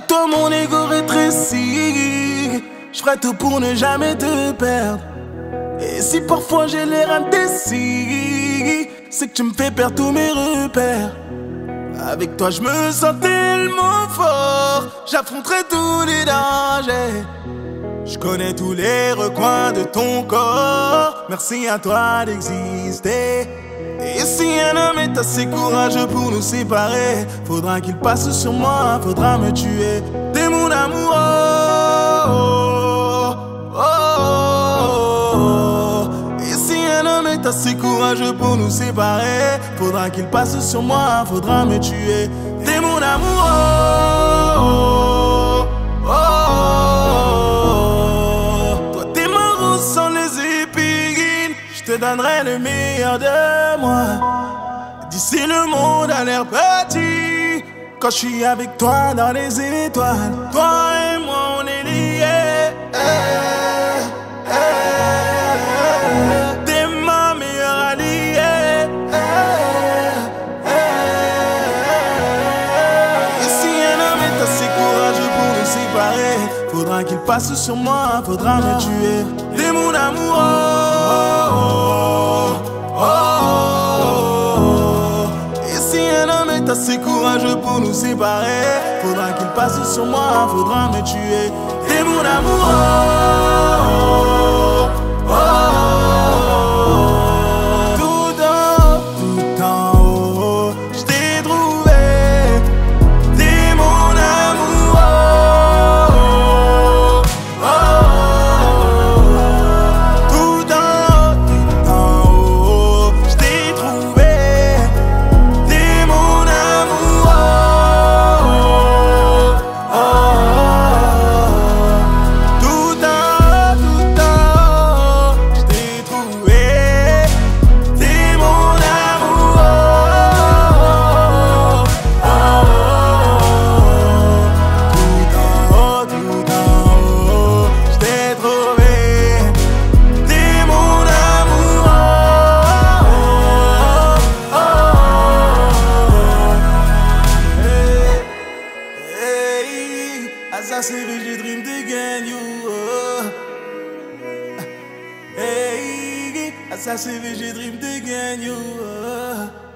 toi mon ego rétrécit. Je ferai tout pour ne jamais te perdre. Et si parfois j'ai l'air indécis, c'est que tu me fais perdre tous mes repères. Avec toi je me sens tellement fort, j'affronterai tous les dangers. Je connais tous les recoins de ton corps. Merci à toi d'exister. Et si un homme est assez courageux pour nous séparer, faudra qu'il passe sur moi, faudra me tuer. T'es mon amour, oh, oh, oh. Et si un homme est assez courageux pour nous séparer, faudra qu'il passe sur moi, faudra me tuer. T'es mon amour, oh, oh, oh. Toi t'es ma rose sans les épines, je te donnerai le meilleur de moi. D'ici le monde a l'air petit quand je suis avec toi dans les étoiles. Toi et moi on est liés, t'es ma meilleure alliée, et si un homme est assez courageux pour nous séparer, faudra qu'il passe sur moi, faudra me tuer. T'es mon amour, oh, oh, oh. Et si un homme est assez courageux pour nous séparer, faudra qu'il passe sur moi, faudra me tuer. T'es mon amour, oh, oh, oh. Tout en haut, je t'ai trouvé. T'es mon amour, oh, oh, oh. Tout en haut, je t'ai trouvé. T'es mon amour, oh, oh, oh. Tout en haut, je t'ai trouvé. T'es mon amour, oh, oh, oh. Tout en haut, je t'ai trouvé. T'es mon amour, oh, oh, oh. Hey, as I say, je dream to get you. Hey, as I say, je dream to get you.